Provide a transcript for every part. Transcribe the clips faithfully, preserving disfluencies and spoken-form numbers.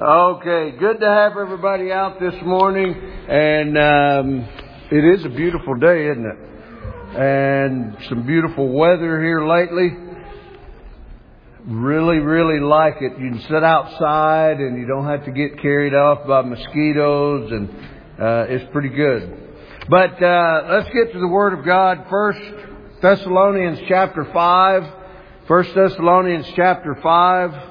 Okay, good to have everybody out this morning, and um, it is a beautiful day, isn't it? And some beautiful weather here lately. Really, really like it. You can sit outside and you don't have to get carried off by mosquitoes, and uh, it's pretty good. But uh, let's get to the Word of God. First Thessalonians chapter five. First Thessalonians chapter five.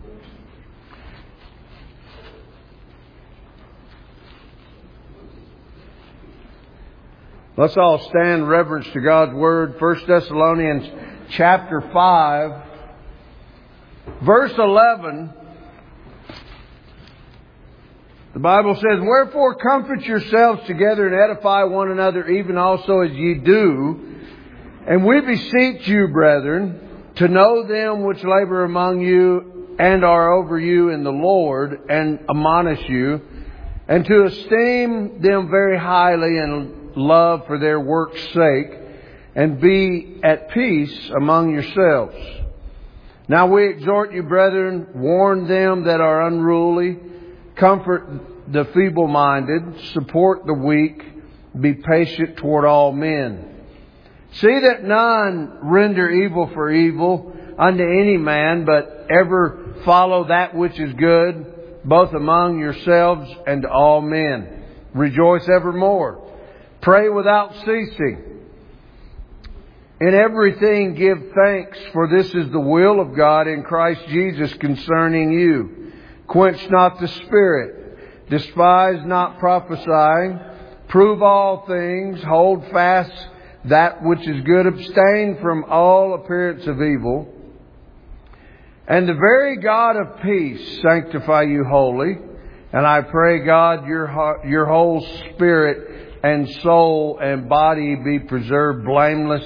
Let's all stand in reverence to God's Word. First Thessalonians chapter five, verse eleven. The Bible says, "Wherefore comfort yourselves together and edify one another, even also as ye do. And we beseech you, brethren, to know them which labor among you and are over you in the Lord, and admonish you, and to esteem them very highly and love for their work's sake, and be at peace among yourselves. Now we exhort you, brethren, warn them that are unruly, comfort the feeble-minded, support the weak, be patient toward all men. See that none render evil for evil unto any man, but ever follow that which is good, both among yourselves and to all men. Rejoice evermore. Pray without ceasing. In everything give thanks, for this is the will of God in Christ Jesus concerning you. Quench not the spirit. Despise not prophesying. Prove all things. Hold fast that which is good. Abstain from all appearance of evil. And the very God of peace sanctify you wholly. And I pray, God, your, your whole spirit and soul and body be preserved blameless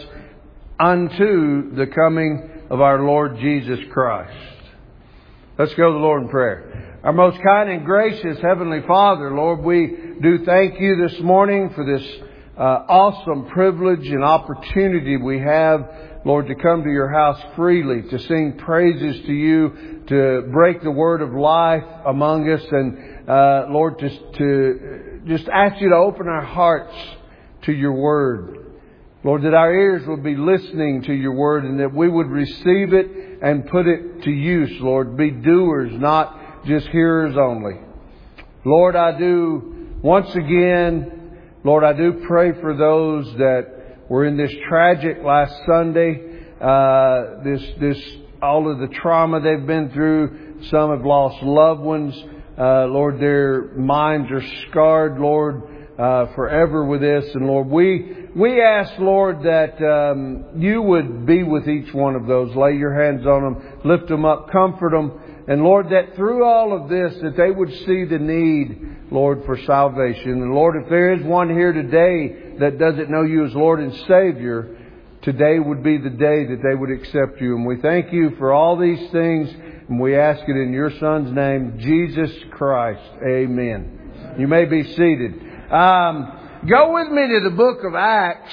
unto the coming of our Lord Jesus Christ." Let's go to the Lord in prayer. Our most kind and gracious Heavenly Father, Lord, we do thank you this morning for this uh, awesome privilege and opportunity we have, Lord, to come to your house freely, to sing praises to you, to break the word of life among us, and uh, Lord, to, to just ask you to open our hearts to your word. Lord, that our ears would be listening to your word, and that we would receive it and put it to use, Lord. Be doers, not just hearers only. Lord, I do once again, Lord, I do pray for those that were in this tragic last Sunday, uh, this, this, all of the trauma they've been through. Some have lost loved ones. Uh, Lord, their minds are scarred, Lord, uh, forever with this. And Lord, we, we ask, Lord, that, um, you would be with each one of those. Lay your hands on them, lift them up, comfort them. And Lord, that through all of this, that they would see the need, Lord, for salvation. And Lord, if there is one here today that doesn't know you as Lord and Savior, today would be the day that they would accept you. And we thank you for all these things. And we ask it in your Son's name, Jesus Christ. Amen. You may be seated. Um, go with me to the book of Acts.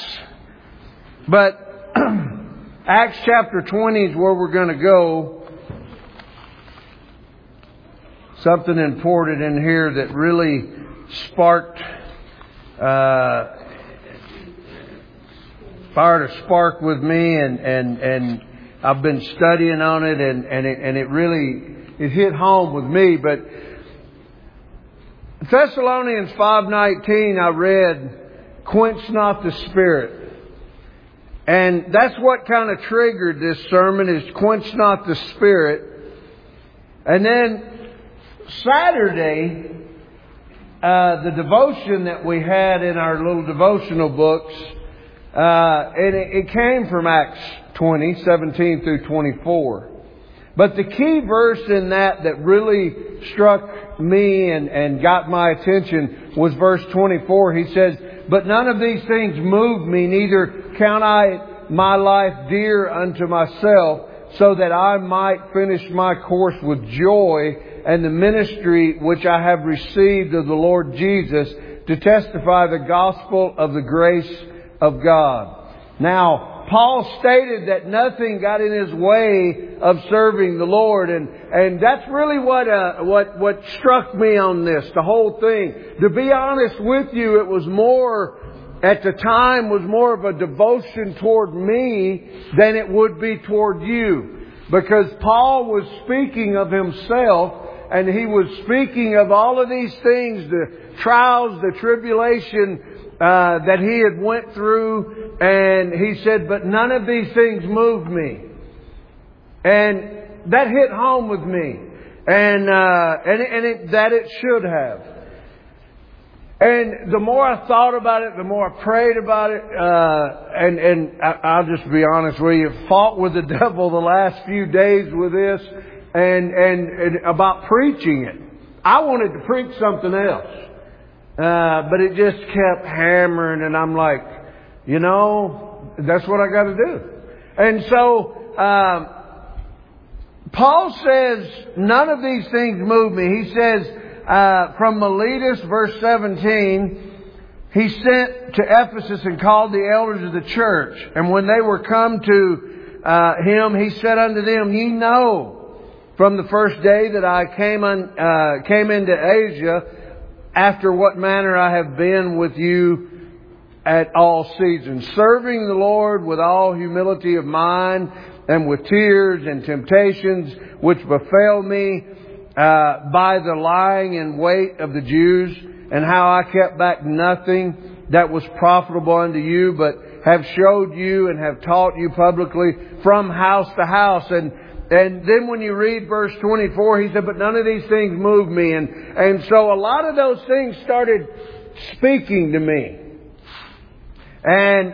But Acts chapter twenty is where we're going to go. Something important in here that really sparked, uh, fired a spark with me, and, and, and I've been studying on it, and, and it, and it really, it hit home with me. But Thessalonians five nineteen, I read, "Quench not the spirit." And that's what kind of triggered this sermon, is quench not the spirit. And then Saturday, uh, the devotion that we had in our little devotional books, uh, and it, it came from Acts twenty, seventeen through twenty-four. But the key verse in that that really struck me and, and got my attention was verse twenty-four. He says, "But none of these things move me, neither count I my life dear unto myself, so that I might finish my course with joy and the ministry which I have received of the Lord Jesus, to testify the gospel of the grace of God." Now, Paul stated that nothing got in his way of serving the Lord, and and that's really what uh, what what struck me on this, the whole thing. To be honest with you, it was more at the time was more of a devotion toward me than it would be toward you, because Paul was speaking of himself. And he was speaking of all of these things, the trials, the tribulation uh, that he had went through. And he said, but none of these things moved me. And that hit home with me. And, uh, and, and it, that it should have. And the more I thought about it, the more I prayed about it. Uh, and and I, I'll just be honest with you, fought with the devil the last few days with this. And, and, and about preaching it. I wanted to preach something else. Uh, but it just kept hammering, and I'm like, you know, that's what I got to do. And so, um, Paul says, none of these things move me. He says, uh, from Miletus, verse seventeen, he sent to Ephesus and called the elders of the church. And when they were come to uh, him, he said unto them, ye know, from the first day that I came on, uh, came into Asia, after what manner I have been with you at all seasons, serving the Lord with all humility of mind and with tears and temptations which befell me uh, by the lying in wait of the Jews, and how I kept back nothing that was profitable unto you, but have showed you and have taught you publicly from house to house. And And then when you read verse twenty-four, he said, but none of these things move me. And, and so a lot of those things started speaking to me. And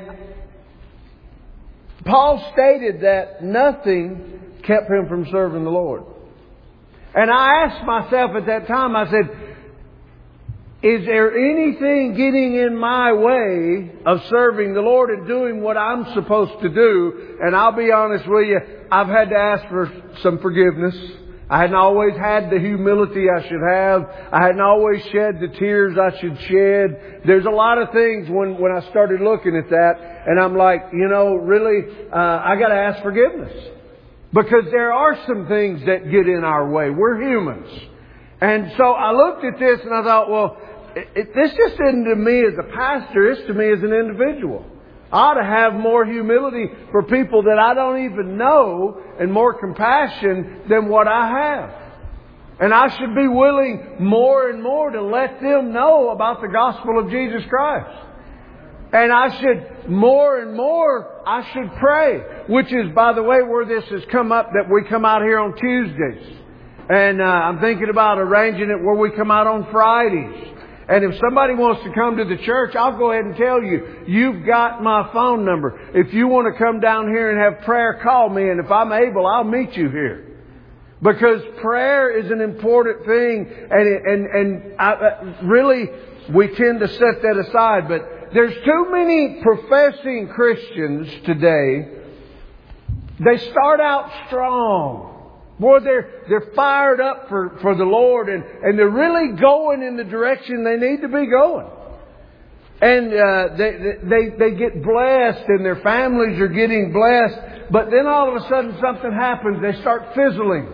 Paul stated that nothing kept him from serving the Lord. And I asked myself at that time, I said, is there anything getting in my way of serving the Lord and doing what I'm supposed to do? And I'll be honest with you, I've had to ask for some forgiveness. I hadn't always had the humility I should have. I hadn't always shed the tears I should shed. There's a lot of things when, when I started looking at that, and I'm like, you know, really, uh, I got to ask forgiveness. Because there are some things that get in our way. We're humans. And so I looked at this and I thought, well, it, it, this just isn't to me as a pastor, it's to me as an individual. I ought to have more humility for people that I don't even know, and more compassion than what I have. And I should be willing more and more to let them know about the gospel of Jesus Christ. And I should, more and more, I should pray. Which is, by the way, where this has come up, that we come out here on Tuesdays. And uh, I'm thinking about arranging it where we come out on Fridays. And if somebody wants to come to the church, I'll go ahead and tell you, you've got my phone number. If you want to come down here and have prayer, call me. And if I'm able, I'll meet you here. Because prayer is an important thing. And, it, and, and I, uh, really, we tend to set that aside. But there's too many professing Christians today. They start out strong. Boy, they're, they're fired up for, for the Lord, and, and they're really going in the direction they need to be going. And uh, they, they, they get blessed, and their families are getting blessed. But then all of a sudden something happens. They start fizzling.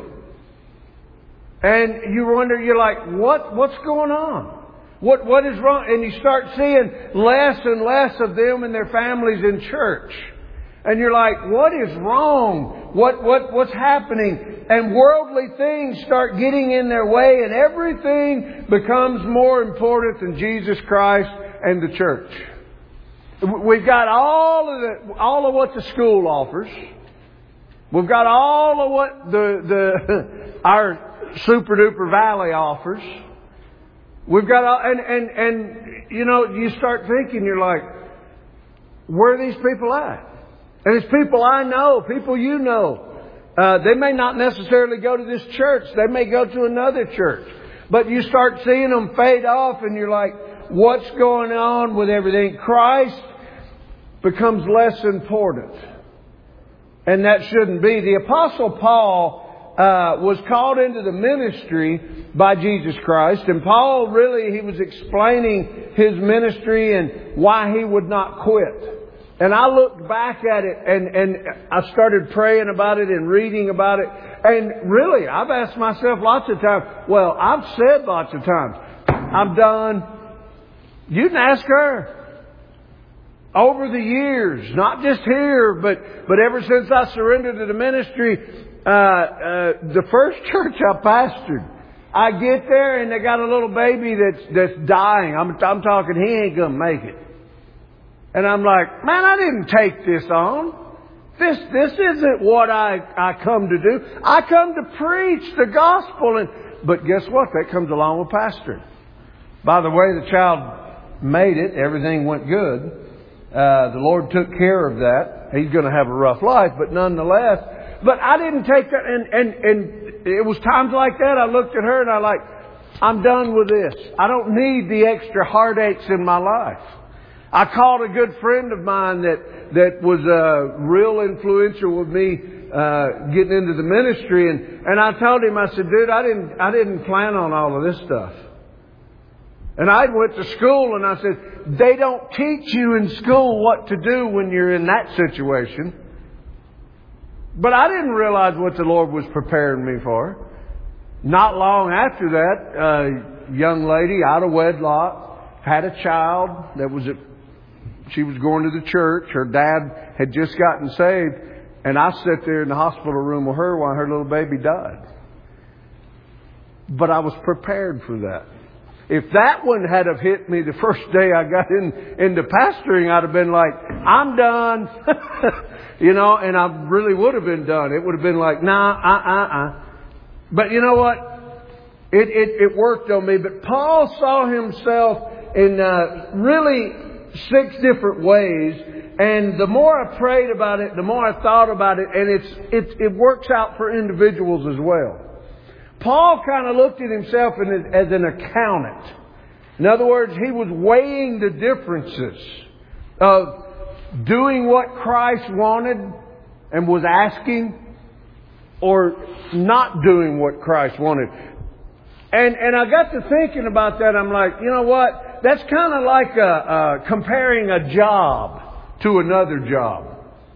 And you wonder, you're like, what, what's going on? What, what is wrong? And you start seeing less and less of them and their families in church. And you're like, what is wrong? What, what, what's happening? And worldly things start getting in their way, and everything becomes more important than Jesus Christ and the church. We've got all of the, all of what the school offers. We've got all of what the, the, our Super Duper Valley offers. We've got all, and, and, and, you know, you start thinking, you're like, where are these people at? And it's people I know, people you know. Uh, they may not necessarily go to this church. They may go to another church. But you start seeing them fade off, and you're like, what's going on with everything? Christ becomes less important. And that shouldn't be. The Apostle Paul uh, was called into the ministry by Jesus Christ. And Paul really, he was explaining his ministry and why he would not quit. And I looked back at it and, and I started praying about it and reading about it. And really, I've asked myself lots of times, well, I've said lots of times, I'm done. You can ask her. Over the years, not just here, but, but ever since I surrendered to the ministry, uh, uh, the first church I pastored, I get there and they got a little baby that's, that's dying. I'm, I'm talking, he ain't gonna make it. And I'm like, man, I didn't take this on. This, this isn't what I, I come to do. I come to preach the gospel. And, but guess what? That comes along with pastoring. By the way, the child made it. Everything went good. Uh, the Lord took care of that. He's going to have a rough life, but nonetheless. But I didn't take that. And, and, and it was times like that. I looked at her and I like, I'm done with this. I don't need the extra heartaches in my life. I called a good friend of mine that, that was uh, real influential with me uh, getting into the ministry, and, and I told him, I said, dude, I didn't I didn't plan on all of this stuff. And I went to school and I said, they don't teach you in school what to do when you're in that situation. But I didn't realize what the Lord was preparing me for. Not long after that, a young lady out of wedlock had a child that was at She was going to the church. Her dad had just gotten saved. And I sat there in the hospital room with her while her little baby died. But I was prepared for that. If that one had have hit me the first day I got in into pastoring, I'd have been like, I'm done. You know, and I really would have been done. It would have been like, nah, uh, uh, uh. But you know what? It, it, it worked on me. But Paul saw himself in uh, really six different ways, and the more I prayed about it, the more I thought about it, and it's it, it works out for individuals as well. Paul kind of looked at himself as an accountant. In other words, he was weighing the differences of doing what Christ wanted and was asking, or not doing what Christ wanted. And and I got to thinking about that. I'm like, you know what? That's kind of like a, uh, comparing a job to another job.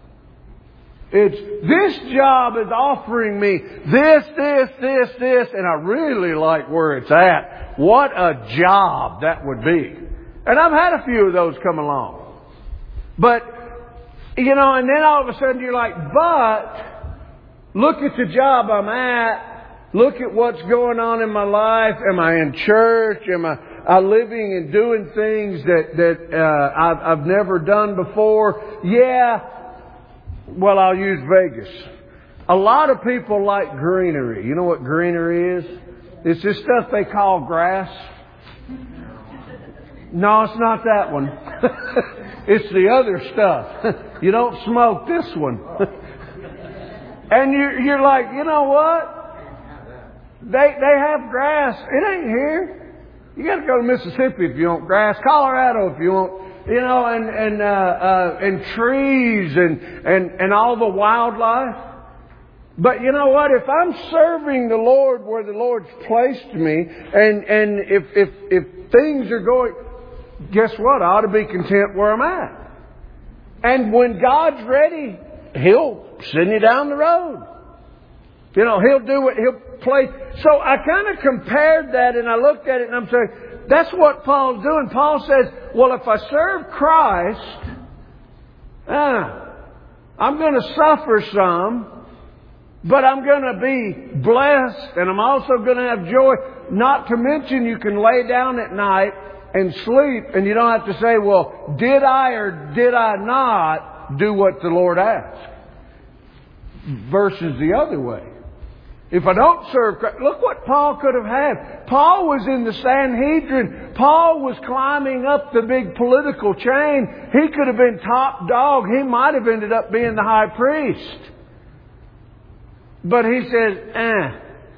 It's, this job is offering me this, this, this, this, and I really like where it's at. What a job that would be. And I've had a few of those come along. But, you know, and then all of a sudden you're like, but look at the job I'm at. Look at what's going on in my life. Am I in church? Am I, I living and doing things that, that uh, I've, I've never done before? Yeah. Well, I'll use Vegas. A lot of people like greenery. You know what greenery is? It's this stuff they call grass. No, it's not that one. It's the other stuff. You don't smoke this one. And you're, you're like, you know what? They they have grass. It ain't here. You got to go to Mississippi if you want grass. Colorado if you want. You know, and and uh, uh, and trees and, and and all the wildlife. But you know what? If I'm serving the Lord where the Lord's placed me, and and if if if things are going, guess what? I ought to be content where I'm at. And when God's ready, He'll send you down the road. You know, He'll do what He'll play. So I kind of compared that, and I looked at it, and I'm saying, that's what Paul's doing. Paul says, well, if I serve Christ, uh, I'm going to suffer some, but I'm going to be blessed, and I'm also going to have joy. Not to mention you can lay down at night and sleep, and you don't have to say, well, did I or did I not do what the Lord asked? Versus the other way. If I don't serve Christ, look what Paul could have had. Paul was in the Sanhedrin. Paul was climbing up the big political chain. He could have been top dog. He might have ended up being the high priest. But he says, eh.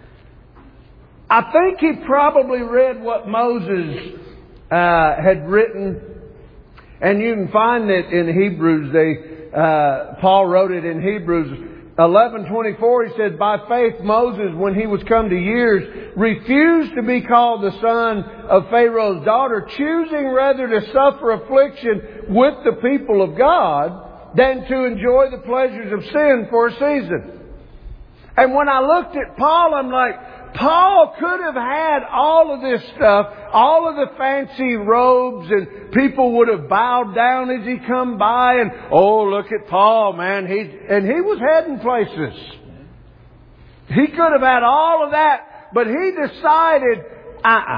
I think he probably read what Moses uh, had written. And you can find it in Hebrews. They, uh, Paul wrote it in Hebrews. eleven twenty-four, he said, by faith Moses, when he was come to years, refused to be called the son of Pharaoh's daughter, choosing rather to suffer affliction with the people of God than to enjoy the pleasures of sin for a season. And when I looked at Paul, I'm like, Paul could have had all of this stuff, all of the fancy robes, and people would have bowed down as he come by, and, oh, look at Paul, man. He, and he was heading places. He could have had all of that, but he decided, uh-uh.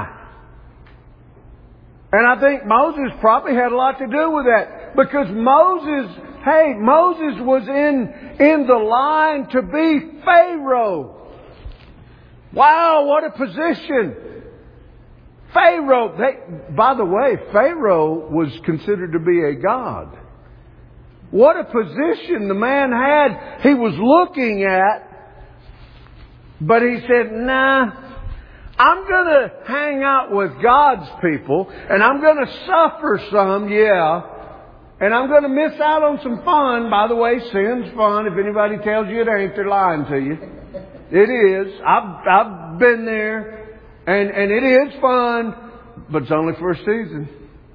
And I think Moses probably had a lot to do with that, because Moses, hey, Moses was in, in the line to be Pharaoh. Wow, what a position. Pharaoh, they, by the way, Pharaoh was considered to be a god. What a position the man had. He was looking at, but he said, nah, I'm going to hang out with God's people, and I'm going to suffer some, yeah, and I'm going to miss out on some fun. By the way, sin's fun. If anybody tells you it ain't, they're lying to you. It is. I've, I've been there. And, and it is fun. But it's only for a season.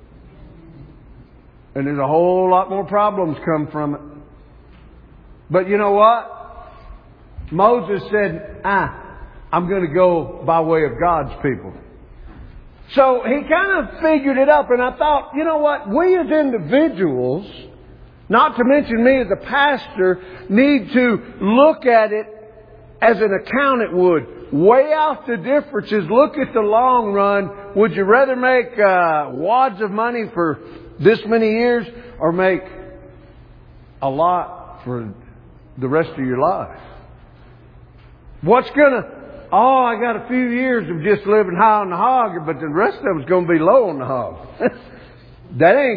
And there's a whole lot more problems come from it. But you know what? Moses said, ah, I'm going to go by way of God's people. So he kind of figured it up. And I thought, you know what? We as individuals, not to mention me as a pastor, need to look at it as an accountant would. Weigh out the differences. Look at the long run. Would you rather make uh, wads of money for this many years or make a lot for the rest of your life? What's going to... Oh, I got a few years of just living high on the hog, but the rest of it's going to be low on the hog. That ain't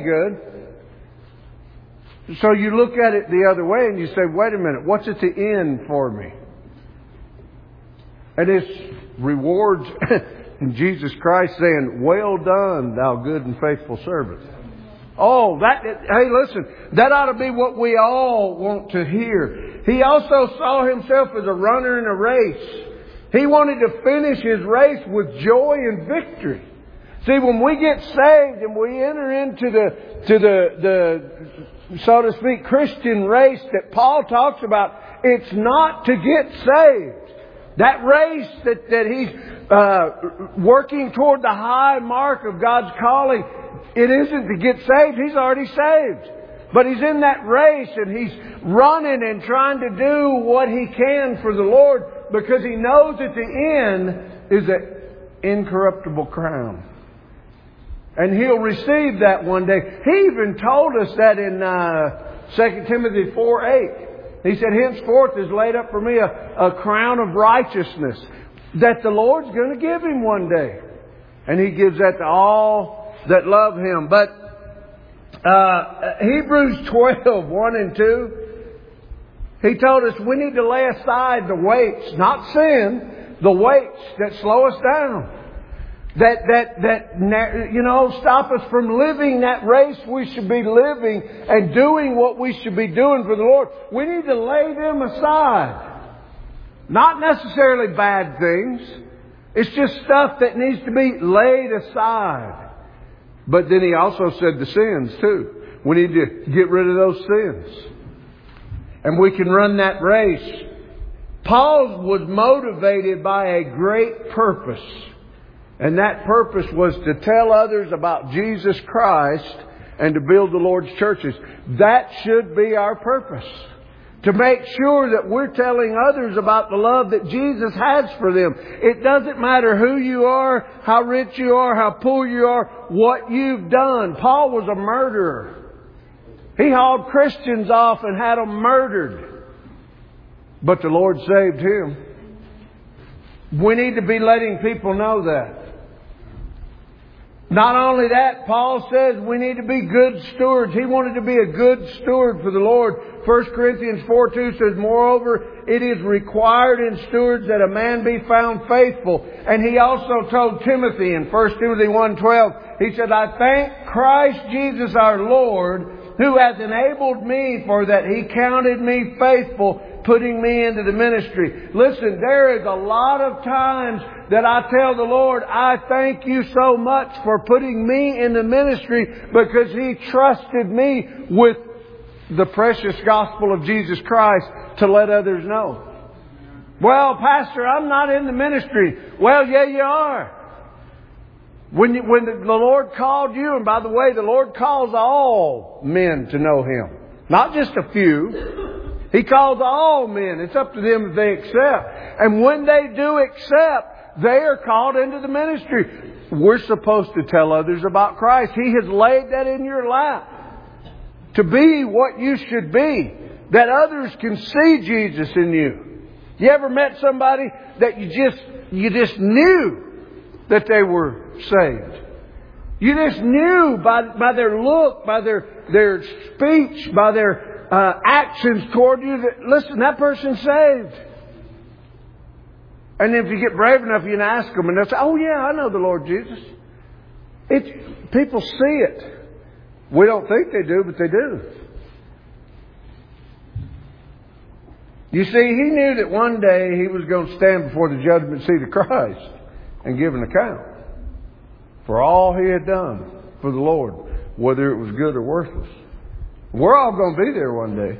good. So you look at it the other way and you say, wait a minute, what's at the end for me? And it's rewards in Jesus Christ saying, well done, thou good and faithful servant. Oh, that, hey, listen, that ought to be what we all want to hear. He also saw himself as a runner in a race. He wanted to finish his race with joy and victory. See, when we get saved and we enter into the, to the, the, so to speak, Christian race that Paul talks about, it's not to get saved. That race that, that he's uh, working toward the high mark of God's calling, it isn't to get saved. He's already saved. But he's in that race and he's running and trying to do what he can for the Lord because he knows at the end is an incorruptible crown. And he'll receive that one day. He even told us that in uh, Second Timothy four eight. He said, henceforth is laid up for me a, a crown of righteousness that the Lord's going to give him one day. And he gives that to all that love him. But uh, Hebrews twelve, one and two, he told us we need to lay aside the weights, not sin, the weights that slow us down. That, that, that, you know, stop us from living that race we should be living and doing what we should be doing for the Lord. We need to lay them aside. Not necessarily bad things. It's just stuff that needs to be laid aside. But then he also said the sins too. We need to get rid of those sins. And we can run that race. Paul was motivated by a great purpose. And that purpose was to tell others about Jesus Christ and to build the Lord's churches. That should be our purpose. To make sure that we're telling others about the love that Jesus has for them. It doesn't matter who you are, how rich you are, how poor you are, what you've done. Paul was a murderer. He hauled Christians off and had them murdered. But the Lord saved him. We need to be letting people know that. Not only that, Paul says we need to be good stewards. He wanted to be a good steward for the Lord. First Corinthians four two says, moreover, it is required in stewards that a man be found faithful. And he also told Timothy in First Timothy one twelve, he said, I thank Christ Jesus our Lord, who has enabled me for that he counted me faithful putting me into the ministry. Listen, there is a lot of times that I tell the Lord, I thank you so much for putting me in the ministry because He trusted me with the precious gospel of Jesus Christ to let others know. Well, Pastor, I'm not in the ministry. Well, yeah, you are. When, you, when the, the Lord called you, and by the way, the Lord calls all men to know Him. Not just a few. He calls all men. It's up to them if they accept. And when they do accept, they are called into the ministry. We're supposed to tell others about Christ. He has laid that in your lap. To be what you should be. That others can see Jesus in you. You ever met somebody that you just, you just knew that they were saved? You just knew by, by their look, by their, their speech, by their uh, actions toward you that, listen, that person's saved. And if you get brave enough, you can ask them and they'll say, oh yeah, I know the Lord Jesus. It, people see it. We don't think they do, but they do. You see, he knew that one day he was going to stand before the judgment seat of Christ and give an account for all he had done for the Lord, whether it was good or worthless. We're all going to be there one day.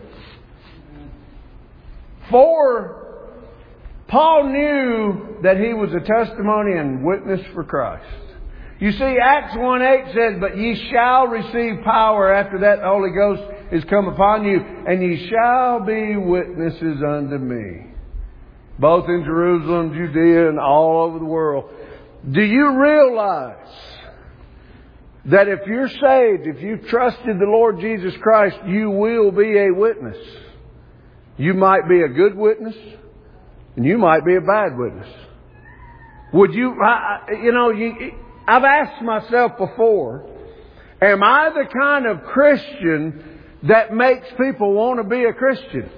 For Paul knew that he was a testimony and witness for Christ. You see, Acts one eight says, but ye shall receive power after that the Holy Ghost is come upon you, and ye shall be witnesses unto me, both in Jerusalem, Judea, and all over the world. Do you realize that if you're saved, if you've trusted the Lord Jesus Christ, you will be a witness? You might be a good witness, and you might be a bad witness. Would you, I, you know, you, I've asked myself before, am I the kind of Christian that makes people want to be a Christian?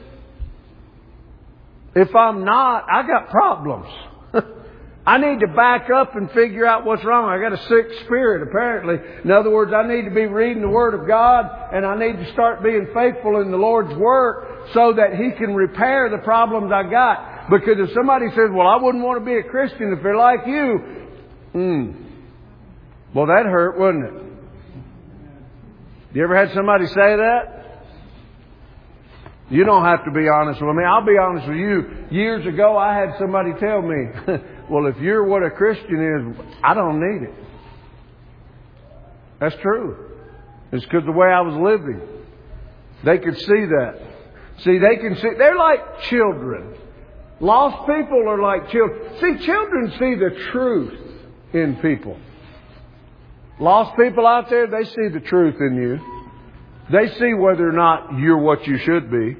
If I'm not, I got problems. I need to back up and figure out what's wrong. I got a sick spirit, apparently. In other words, I need to be reading the Word of God, and I need to start being faithful in the Lord's work so that He can repair the problems I got. Because if somebody says, well, I wouldn't want to be a Christian if they're like you, hmm. Well, that hurt, wouldn't it? You ever had somebody say that? You don't have to be honest with me. I'll be honest with you. Years ago, I had somebody tell me, well, if you're what a Christian is, I don't need it. That's true. It's because the way I was living. They could see that. See, they can see. They're like children. Lost people are like children. See, children see the truth in people. Lost people out there, they see the truth in you. They see whether or not you're what you should be.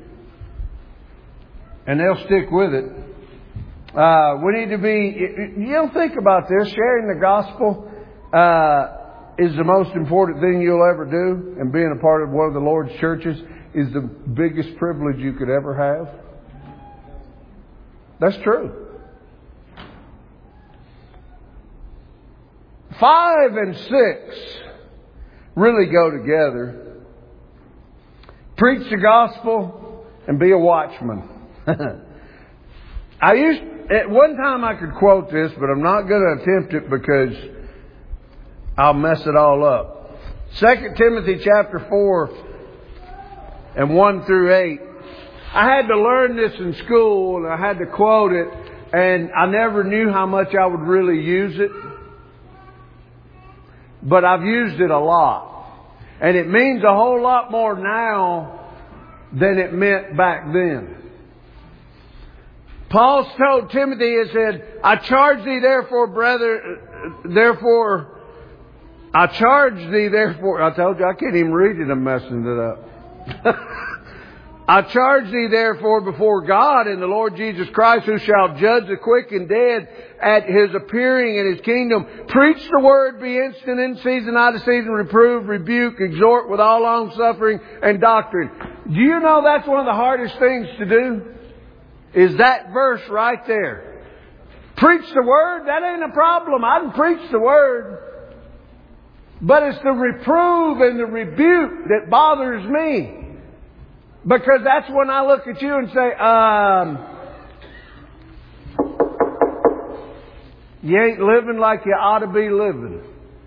And they'll stick with it. Uh, we need to be, you don't think about this, sharing the gospel uh, is the most important thing you'll ever do. And being a part of one of the Lord's churches is the biggest privilege you could ever have. That's true. Five and six really go together. Preach the gospel and be a watchman. I used, at one time I could quote this, but I'm not going to attempt it because I'll mess it all up. Second Timothy chapter four and one through eight. I had to learn this in school and I had to quote it, and I never knew how much I would really use it. But I've used it a lot. And it means a whole lot more now than it meant back then. Paul told Timothy, he said, I charge thee therefore, brother, therefore, I charge thee therefore, I told you I can't even read it, I'm messing it up. I charge thee therefore before God and the Lord Jesus Christ, who shall judge the quick and dead at His appearing in His kingdom. Preach the word, be instant in season, out of season, reprove, rebuke, exhort with all long suffering and doctrine. Do you know that's one of the hardest things to do? Is that verse right there. Preach the word, that ain't a problem. I can preach the word. But it's the reprove and the rebuke that bothers me. Because that's when I look at you and say, um, you ain't living like you ought to be living.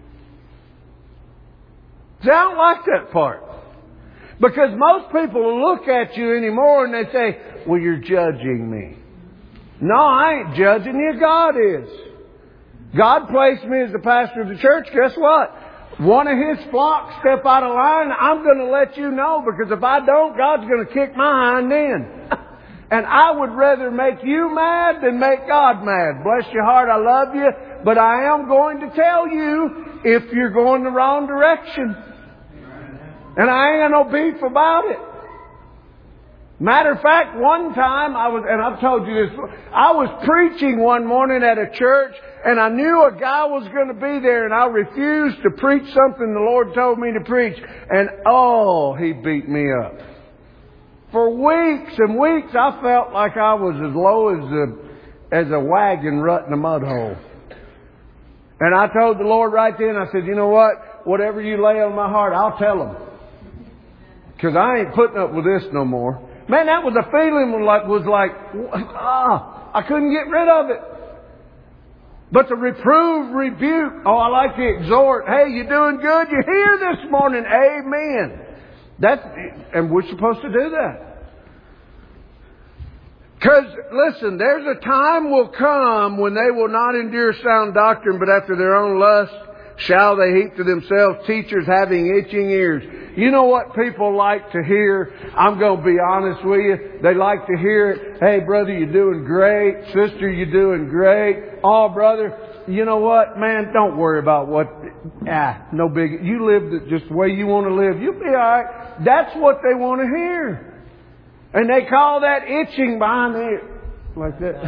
See, I don't like that part. Because most people will look at you anymore and they say, well, you're judging me. No, I ain't judging you. God is. God placed me as the pastor of the church. Guess what? One of His flock step out of line, I'm going to let you know, because if I don't, God's going to kick my hind end. And I would rather make you mad than make God mad. Bless your heart, I love you, but I am going to tell you if you're going the wrong direction. And I ain't got no beef about it. Matter of fact, one time I was, and I've told you this, I was preaching one morning at a church, and I knew a guy was going to be there, and I refused to preach something the Lord told me to preach. And oh, he beat me up. For weeks and weeks, I felt like I was as low as a, as a wagon rut in a mud hole. And I told the Lord right then, I said, you know what? Whatever you lay on my heart, I'll tell him. Because I ain't putting up with this no more. Man, that was a feeling like, was like, ah, I couldn't get rid of it. But to reprove, rebuke, oh, I like to exhort. Hey, you doing good? You're here this morning. Amen. That's, and we're supposed to do that. Because, listen, there's a time will come when they will not endure sound doctrine, but after their own lust shall they heap to themselves teachers having itching ears. You know what people like to hear? I'm going to be honest with you. They like to hear, hey, brother, you're doing great. Sister, you're doing great. Oh, brother, you know what? Man, don't worry about what... Ah, no big... You live the, just the way you want to live. You'll be all right. That's what they want to hear. And they call that itching behind the ear. Like that.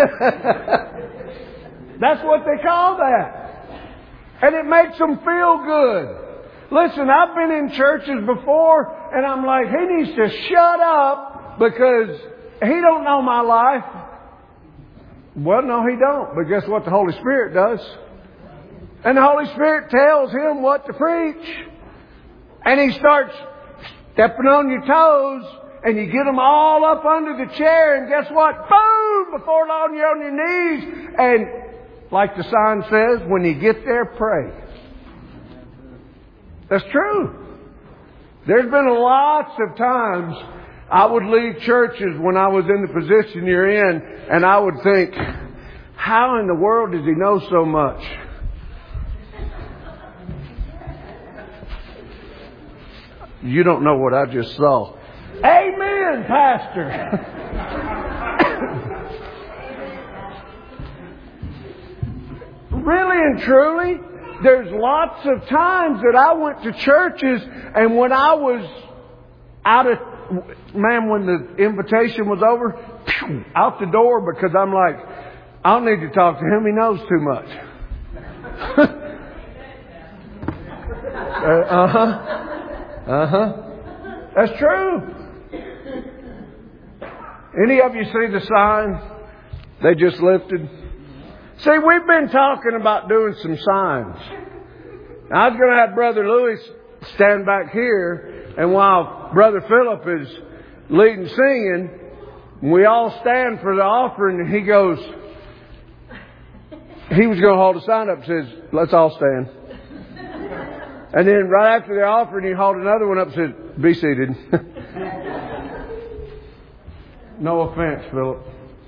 That's what they call that. And it makes them feel good. Listen, I've been in churches before, and I'm like, he needs to shut up because he don't know my life. Well, no, he don't. But guess what the Holy Spirit does? And the Holy Spirit tells him what to preach. And he starts stepping on your toes, and you get them all up under the chair, and guess what? Boom! Before long, you're on your knees. And like the sign says, when you get there, pray. That's true. There's been lots of times I would leave churches when I was in the position you're in, and I would think, how in the world does he know so much? You don't know what I just saw. Amen, Pastor. Really and truly, there's lots of times that I went to churches, and when I was out of, man, when the invitation was over, pew, out the door, because I'm like, I don't need to talk to him. He knows too much. uh huh. Uh huh. That's true. Any of you see the sign they just lifted? See, we've been talking about doing some signs. Now, I was going to have Brother Louis stand back here, and while Brother Philip is leading singing, we all stand for the offering, and he goes, he was going to hold a sign up that says, let's all stand. And then right after the offering, he hauled another one up and said, be seated. No offense, Philip.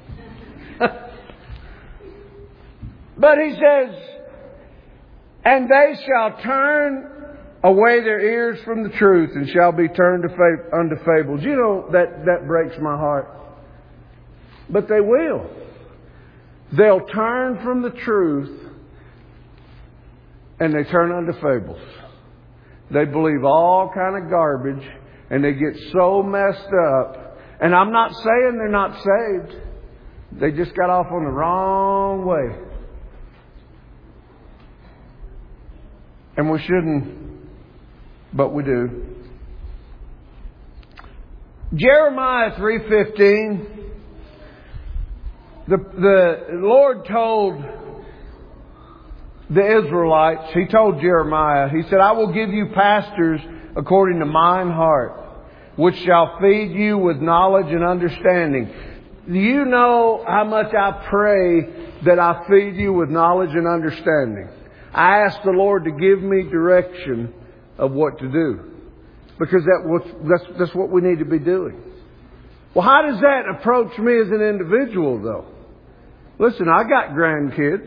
But he says, and they shall turn away their ears from the truth and shall be turned to fa- unto fables. You know, that, that breaks my heart. But they will. They'll turn from the truth and they turn unto fables. They believe all kind of garbage and they get so messed up. And I'm not saying they're not saved. They just got off on the wrong way. And we shouldn't, but we do. Jeremiah three fifteen. The, the Lord told the Israelites, He told Jeremiah, He said, I will give you pastors according to mine heart, which shall feed you with knowledge and understanding. Do you know how much I pray that I feed you with knowledge and understanding? I ask the Lord to give me direction of what to do. Because that was, that's, that's what we need to be doing. Well, how does that approach me as an individual, though? Listen, I got grandkids.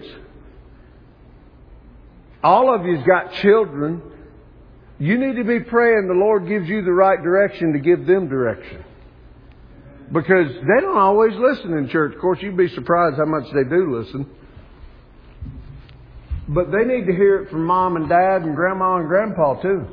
All of you's got children. You need to be praying the Lord gives you the right direction to give them direction. Because they don't always listen in church. Of course, you'd be surprised how much they do listen. But they need to hear it from mom and dad and grandma and grandpa too.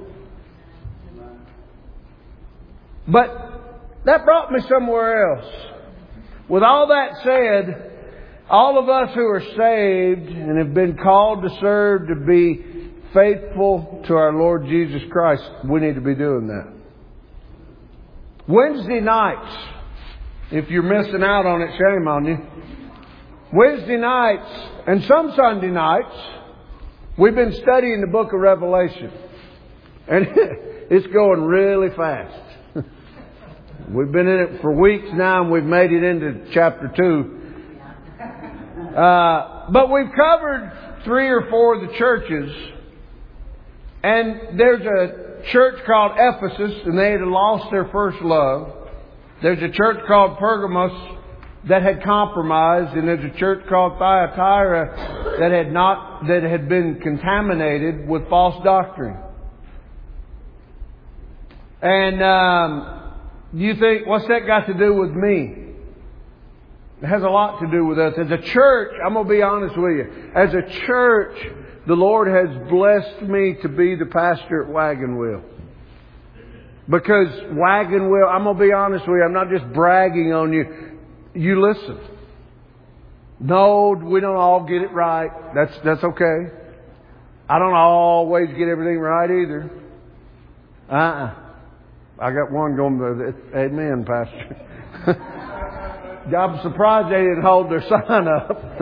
But that brought me somewhere else. With all that said, all of us who are saved and have been called to serve, to be faithful to our Lord Jesus Christ, we need to be doing that. Wednesday nights, if you're missing out on it, shame on you. Wednesday nights and some Sunday nights, we've been studying the book of Revelation. And it's going really fast. We've been in it for weeks now and we've made it into chapter two. Uh, but we've covered three or four of the churches. And there's a church called Ephesus and they had lost their first love. There's a church called Pergamos that had compromised. And there's a church called Thyatira that had not, that had been contaminated with false doctrine. And, um, you think, what's that got to do with me? It has a lot to do with us. As a church, I'm going to be honest with you. As a church, the Lord has blessed me to be the pastor at Wagon Wheel. Because Wagon Wheel, I'm going to be honest with you, I'm not just bragging on you. You listen. No, we don't all get it right. That's, that's okay. I don't always get everything right either. Uh-uh. I got one going to the, amen, Pastor. I'm surprised they didn't hold their sign up.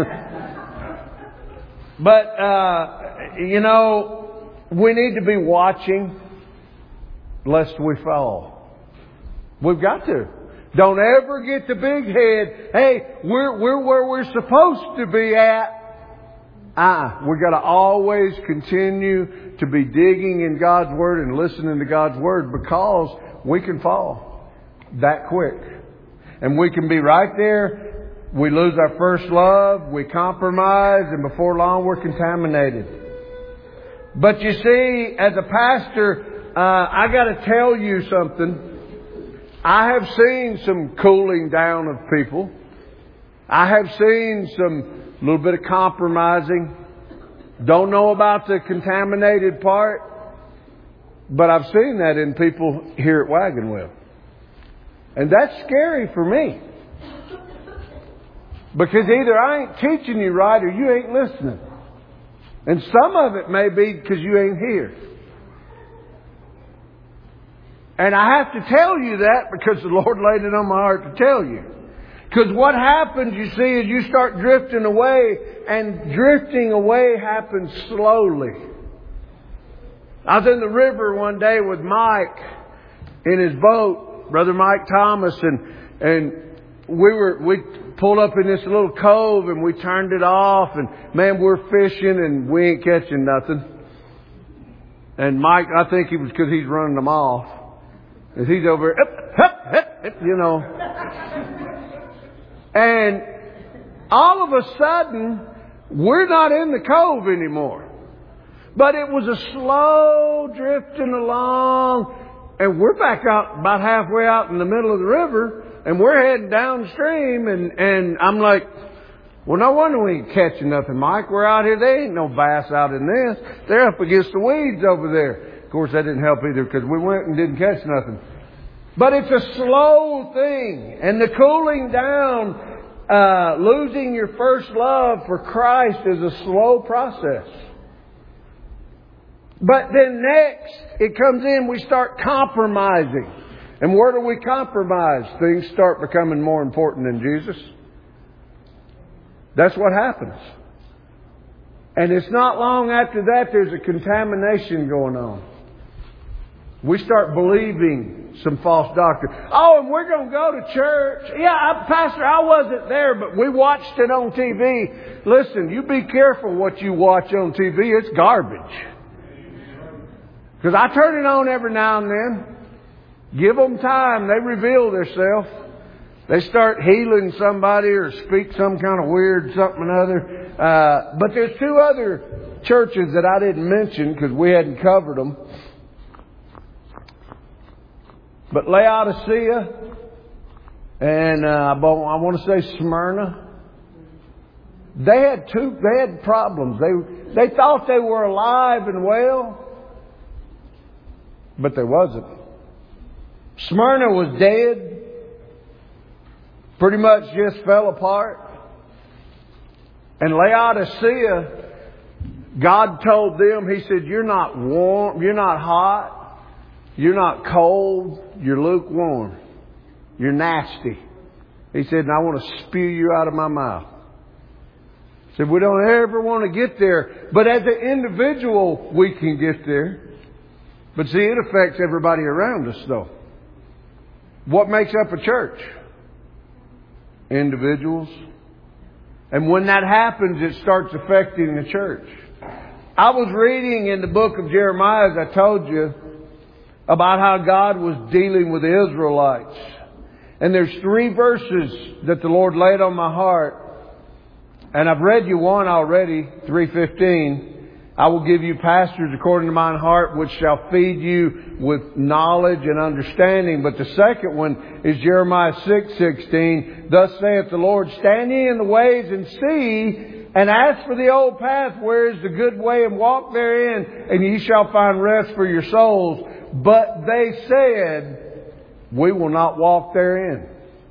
But, uh, you know, we need to be watching lest we fall. We've got to. Don't ever get the big head. Hey, we're, we're where we're supposed to be at. Uh-uh. We've got to always continue to be digging in God's Word and listening to God's Word, because we can fall that quick. And we can be right there. We lose our first love. We compromise. And before long, we're contaminated. But you see, as a pastor, uh, I got to tell you something. I have seen some cooling down of people. I have seen some little bit of compromising. Don't know about the contaminated part. But I've seen that in people here at Wagon Wheel. And that's scary for me. Because either I ain't teaching you right or you ain't listening. And some of it may be because you ain't here. And I have to tell you that because the Lord laid it on my heart to tell you. Because what happens, you see, is you start drifting away. And drifting away happens slowly. I was in the river one day with Mike in his boat, Brother Mike Thomas, and and we were we pulled up in this little cove and we turned it off, and man, we're fishing and we ain't catching nothing. And Mike, I think it was because he's running them off, and he's over there, you know. And all of a sudden, we're not in the cove anymore. But it was a slow drifting along, and we're back out about halfway out in the middle of the river, and we're heading downstream, and, and I'm like, well, no wonder we ain't catching nothing, Mike. We're out here. There ain't no bass out in this. They're up against the weeds over there. Of course, that didn't help either because we went and didn't catch nothing. But it's a slow thing, and the cooling down, uh, losing your first love for Christ is a slow process. But then next, it comes in, we start compromising. And where do we compromise? Things start becoming more important than Jesus. That's what happens. And it's not long after that there's a contamination going on. We start believing some false doctrine. Oh, and we're going to go to church. Yeah, I, Pastor, I wasn't there, but we watched it on T V. Listen, you be careful what you watch on T V. It's garbage. Because I turn it on every now and then. Give them time. They reveal themselves. They start healing somebody or speak some kind of weird something or other. Uh, but there's two other churches that I didn't mention because we hadn't covered them. But Laodicea and uh, I want to say Smyrna, they had two. They had problems. They they thought they were alive and well, but they wasn't. Smyrna was dead. Pretty much just fell apart. And Laodicea, God told them, He said, "You're not warm. You're not hot. You're not cold. You're lukewarm. You're nasty." He said, "And I want to spew you out of my mouth." He said, "We don't ever want to get there. But as an individual, we can get there. But see, it affects everybody around us, though. What makes up a church? Individuals. And when that happens, it starts affecting the church. I was reading in the book of Jeremiah, as I told you, about how God was dealing with the Israelites. And there's three verses that the Lord laid on my heart. And I've read you one already, three fifteen. "I will give you pastors according to mine heart, which shall feed you with knowledge and understanding." But the second one is Jeremiah six sixteen. "Thus saith the Lord, stand ye in the ways and see, and ask for the old path, where is the good way, and walk therein, and ye shall find rest for your souls. But they said, we will not walk therein."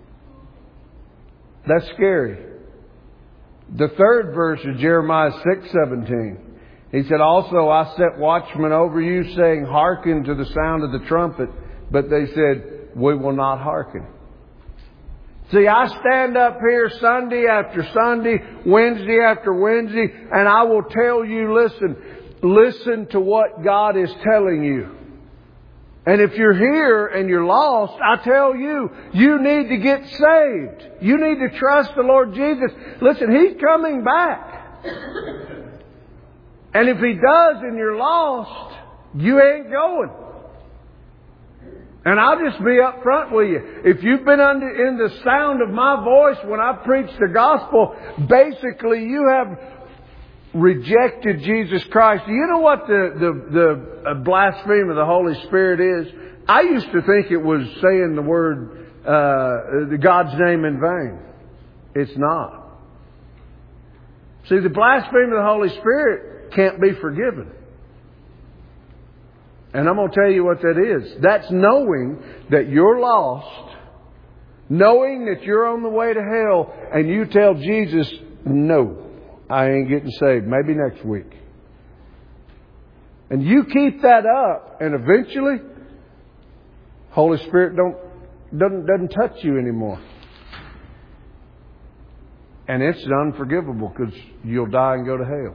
That's scary. The third verse is Jeremiah six seventeen. He said, "Also I set watchmen over you, saying, hearken to the sound of the trumpet. But they said, we will not hearken." See, I stand up here Sunday after Sunday, Wednesday after Wednesday, and I will tell you, listen, listen to what God is telling you. And if you're here and you're lost, I tell you, you need to get saved. You need to trust the Lord Jesus. Listen, He's coming back. And if He does and you're lost, you ain't going. And I'll just be up front with you. If you've been under in the sound of my voice when I preach the gospel, basically you have rejected Jesus Christ. Do you know what the, the, the blasphemy of the Holy Spirit is? I used to think it was saying the word, uh, God's name in vain. It's not. See, the blasphemy of the Holy Spirit can't be forgiven. And I'm going to tell you what that is. That's knowing that you're lost, knowing that you're on the way to hell, and you tell Jesus, no, I ain't getting saved. Maybe next week. And you keep that up, and eventually, Holy Spirit don't doesn't doesn't touch you anymore. And it's unforgivable because you'll die and go to hell.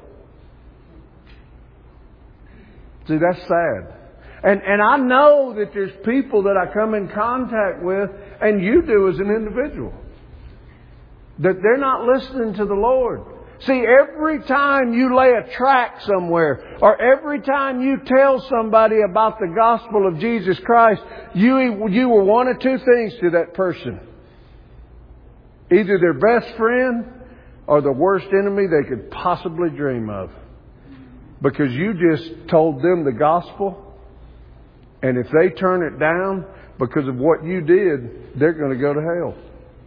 See, that's sad. And and I know that there's people that I come in contact with, and you do as an individual, that they're not listening to the Lord. See, every time you lay a tract somewhere, or every time you tell somebody about the gospel of Jesus Christ, you you were one of two things to that person. Either their best friend or the worst enemy they could possibly dream of. Because you just told them the gospel, and if they turn it down because of what you did, they're going to go to hell.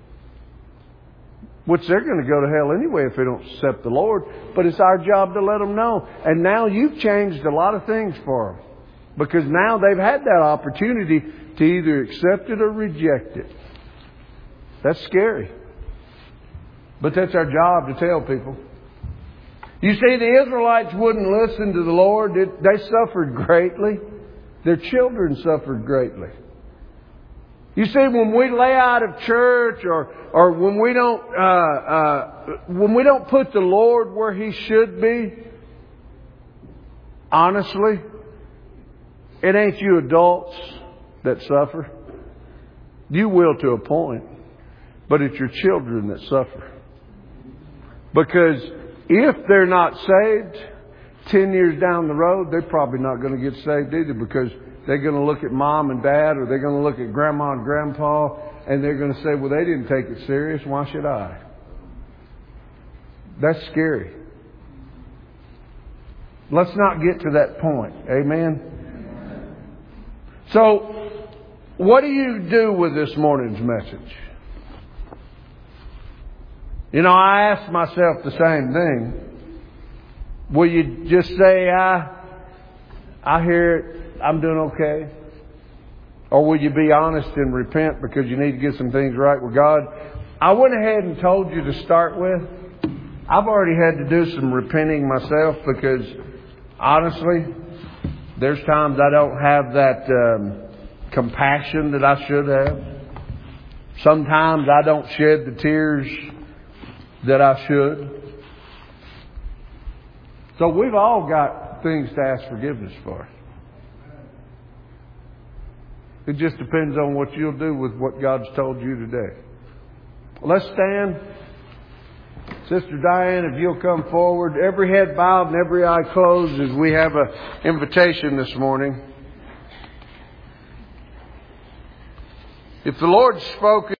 Which they're going to go to hell anyway if they don't accept the Lord. But it's our job to let them know. And now you've changed a lot of things for them. Because now they've had that opportunity to either accept it or reject it. That's scary. But that's our job to tell people. You see, the Israelites wouldn't listen to the Lord. They suffered greatly. Their children suffered greatly. You see, when we lay out of church, or or when we don't uh, uh, when we don't put the Lord where He should be, honestly, it ain't you adults that suffer. You will to a point, but it's your children that suffer. Because if they're not saved, ten years down the road, they're probably not going to get saved either, because they're going to look at mom and dad, or they're going to look at grandma and grandpa, and they're going to say, well, they didn't take it serious. Why should I? That's scary. Let's not get to that point. Amen? So, what do you do with this morning's message? You know, I ask myself the same thing. Will you just say, I, I hear it, I'm doing okay? Or will you be honest and repent because you need to get some things right with God? I went ahead and told you to start with. I've already had to do some repenting myself, because honestly, there's times I don't have that um, compassion that I should have. Sometimes I don't shed the tears that I should. So we've all got things to ask forgiveness for. It just depends on what you'll do with what God's told you today. Let's stand. Sister Diane, if you'll come forward. Every head bowed and every eye closed, as we have an invitation this morning. If the Lord's spoken